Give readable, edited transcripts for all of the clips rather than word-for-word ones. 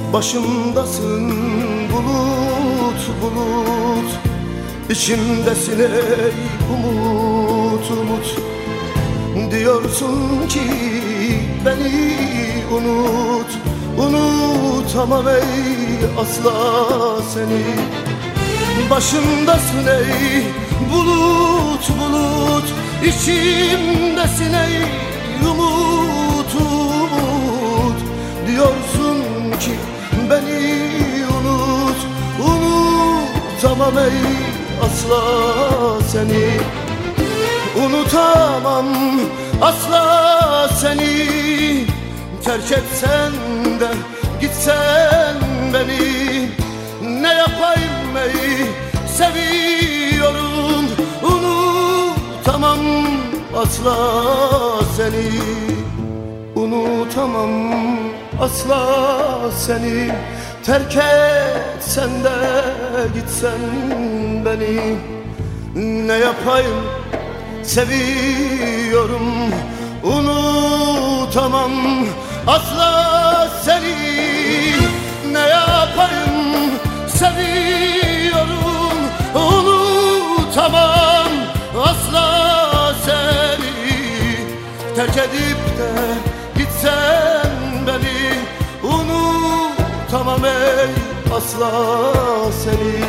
Başımdasın bulut bulut, İçimdesin ey umut umut. Diyorsun ki beni unut, unutamam ey asla seni. Başımdasın ey bulut bulut, İçimdesin ey umut umut. Diyorsun ki beni unut, unutamam ey asla seni. Unutamam asla seni. Terk etsen de gitsen beni, ne yapayım ey seviyorum. Unutamam asla seni. Unutamam asla seni. Terk etsen de gitsen beni, ne yapayım seviyorum. Unutamam asla seni. Ne yapayım seviyorum. Unutamam asla seni. Terk edip de gitsen beni, unutamam ey asla seni.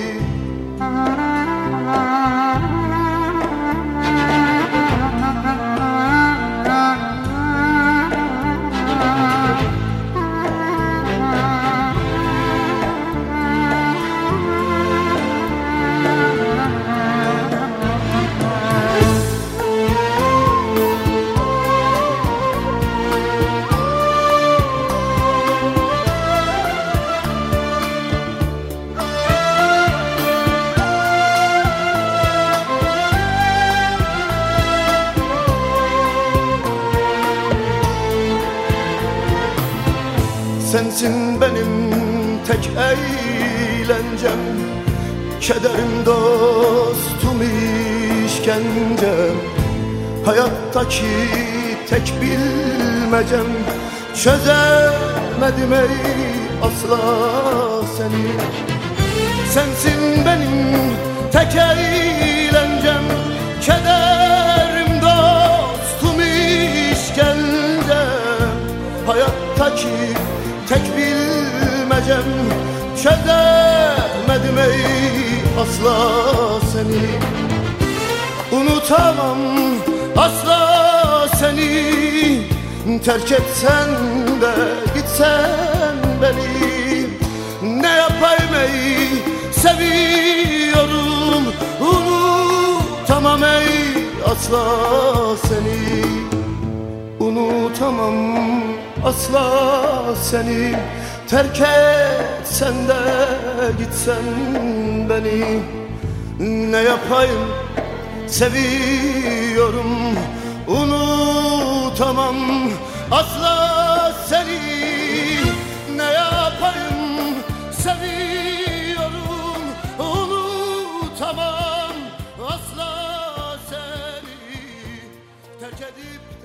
Sensin benim tek eğlencem, kederim dostum işkencem. Hayattaki tek bilmecem, çözemedim ey asla seni. Sensin benim tek eğlencem, kederim dostum işkencem. Hayattaki tek bilmecem, çözemedim ey asla seni. Unutamam asla seni. Terk etsen de gitsen beni, ne yapayım ey seviyorum. Unutamam ey asla seni. Unutamam asla seni. Terk etsen de gitsen beni, ne yapayım seviyorum. Unutamam asla seni. Ne yapayım seviyorum. Unutamam asla seni. Terk edip